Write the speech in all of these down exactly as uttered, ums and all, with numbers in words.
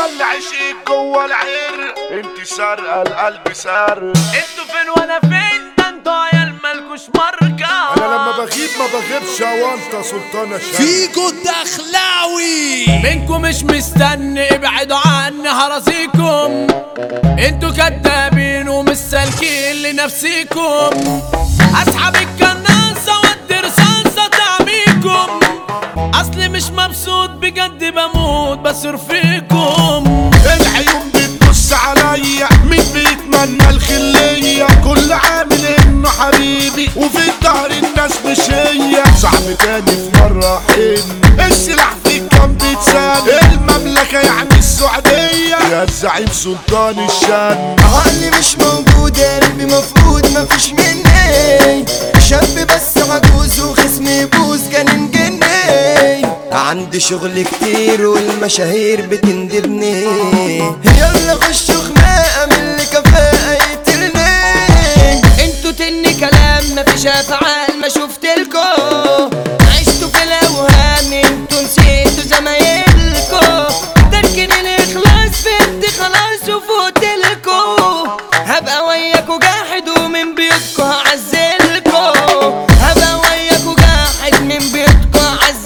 يلا عشق جوه العرق، انت سارقه القلب سارق. انتوا فين وانا فين؟ ده انتوا عيال مالكوش ماركة. انا لما بغيب ما بغيبش وانت سلطانة شارع. فيجو الدخلاوي منكم مش مستني، ابعدوا عني هرازيكم. انتوا كدابين ومش سالكين لنفسيكم. اسحب الكناسة وادي رصاصة تعميكم. اصلي مش مبسوط بجد بموت بصير فيكم. العيون بتبص عليا، مين بيتمنى الخلية؟ كل عامل انه حبيبي وفي الظهر الناس مش هي. صعب تاني في مرة حن، السلاح فيك كان بيتسال. المملكة يعني السعودية يا الزعيم سلطان الشان. عقلي مش موجود، قلبي مفقود مفيش مني. شاب بس عجوز وخصمي يبوظ كان جني. عندي شغل كتير والمشاهير بتندبني. يلا خشوا خناقة من اللي كفاءة يقتلني. انتوا تني كلام مفيش افعال ما شفتلكوا. عشتوا في الاوهام انتوا نسيتوا زمايلكوا. تركن الاخلاص فهمت خلاص وفوتلكوا. هبقى وياكوا جاحد ومن بيوتكوا هعزلكوا. هبقى وياكوا جاحد من بيوتكوا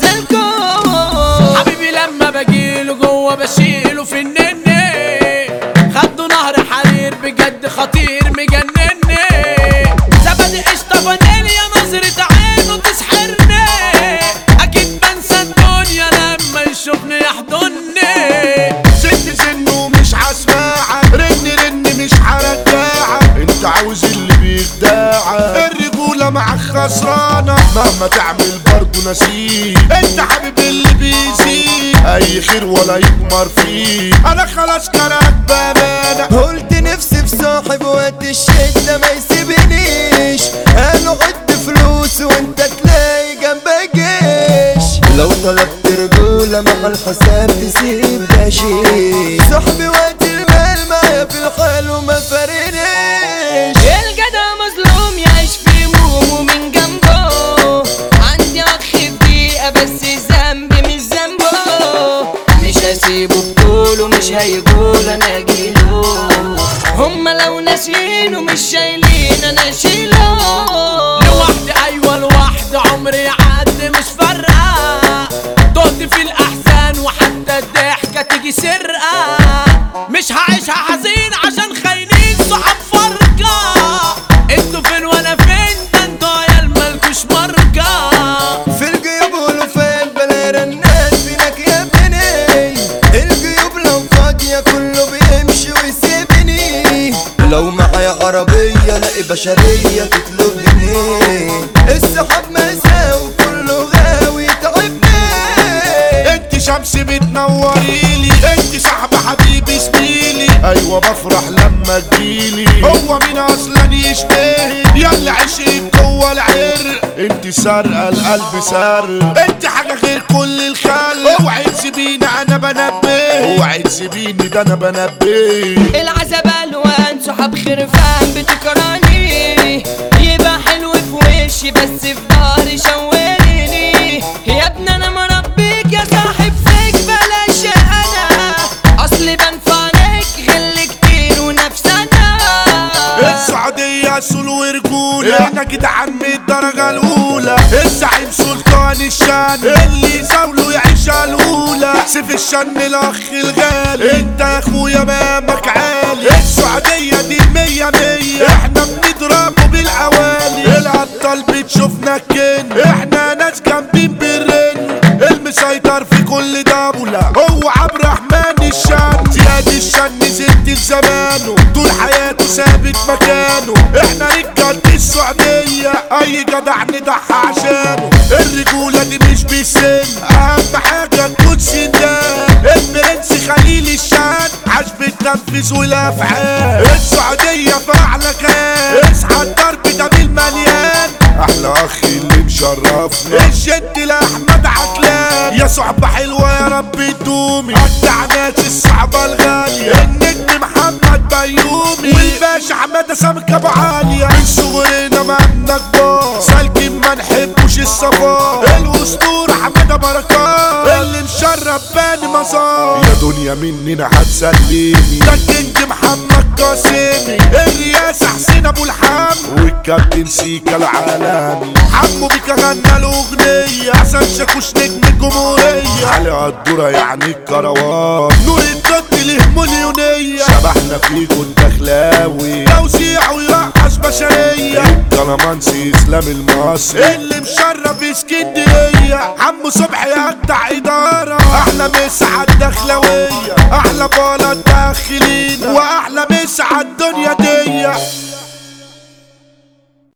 هعزلكوا. حبيبي لما بجيله جوه بشيله في النني. خدوا نهر حرير بجد خطير مجنني. زبدي قشطة فانيليا نظرة عينه تسحرني. اكيد بنسى الدنيا لما يشوفني يحضني. سن سن ومش عسماعة، رن رن مش هرجعة. انت عاوز اللي بيخدعك، الرجولة معاك خسرانة. مهما تعمل برضه نسيك، انت حبيب اللي بيزيد. اي خير ولا يكمر فيه، انا خلاص كرهك بامانة. قلت نفسي في صاحب وقت الشدة ما يسيبنيش. انا عد فلوس وانت تلاقي جنبك جيش. لو طلبت رجولة مع الحساب تسيب ده شيء. صاحبي وقت المال معايا في الحال وما فارقنيش. الجدع مظلوم يعيش في همومه من جنبه. عندي اخ في دقيقة بس الذنب مش ذنبه. مش هسيبه بطوله مش هيقول انا اجيله. هما لو ناسينه مش شايلين انا اشيله. لوحدي ايوه لوحدي عمري يعدي مش فارقة. تهت في الاحزان وحتى الضحكة تيجي سرقة. مش هعيشها حزين عشان خاينين صحاب فرقة. انتوا فين وانا فين؟ ده انتوا عيال مالكوش ماركة. في الجيوب والوفات بلا رنات فينك يا ابني. الجيوب لو فاضية كله بيمشي ويسيبني. لو معايا عربية لاقي بشرية تطلبني. السحاب مساء وكله غاوي تعبني. انت شمس بتنوريلي، انت صاحب حبيبي زميلي. ايوه بفرح لما تجيلي، هو مين اصلا يشتهي؟ يلا عشق جوه العرق، انت سارقه القلب سارق. انت حاجه غير كل الخلق، اوعي تسيبيني انا بنبه. اوعي تسيبيني ده انا بنبه. العذاب الوان صحاب خرفان بتكرهني. يبقى حلو في وشي بس في ظهري شواليني. يا ابني انا مربيك يا صاحب فيك بلاش انا. اصلي بنفعنك غل كتير ونفسنا. السعودية اصول ورجولة، احنا جدعان من الدرجة الأولى. الزعيم سلطان الشان، اللي يزاوله يعيش الأولى. سيف الشن الأخ الغالي، انت يا اخويا مامك عالي. السعودية دي مية مية، احنا بنضربه بالأوالي. الأبطال بتشوفنا كن، احنا ناس جامدين بالرن. المسيطر في كل دولة هو عبد الرحمن الشان. زياد الشن زد زمانه، طول حياته ثابت مكانه. احنا رجالة السعودية، اي جدع نضحى عشانه. الرجولة دي مش بالسن، اهم حاجة تكون سندان. البرنس خليل الشان عاش بالتنفيذ والافعال. السعودية فاعلة كان، اصحى الضرب ده بالمليان. احلى اخي اللي مشرفنا الجد لاحمد عكلان. يا صحبة حلوة يا رب تدومي، ابدع ناس الصعبة الغالية. النجم محمد بيومي والباشا حمادة سمكة ابو عالية. من صغرنا مالنا كبار، سالكين ما نحبوش الصفار. الاسطورة حمادة بركات اللي مشرف باني المزار، يا دنيا مننا هتسليني. ده الكينج محمد قاسمي، الرياسة حسين ابو الحم، والكابتن سيكا العالمي. حمو بيكا غنى الاغنية، حسن شاكوش نجم الجمهورية، على الدورة يعني الكروان، نور الضد له مليونية. شبحنا فيكو الدخلاوي، توزيع ويرقص بشرية. الكلامانسي اسلام المصري، اللي مشرف اسكندرية. عمو صبحي اجدع ادارة، احلى مسا عالدخلاوية، احلى بلد داخلينا، واحلى مسا عالدنيا دي.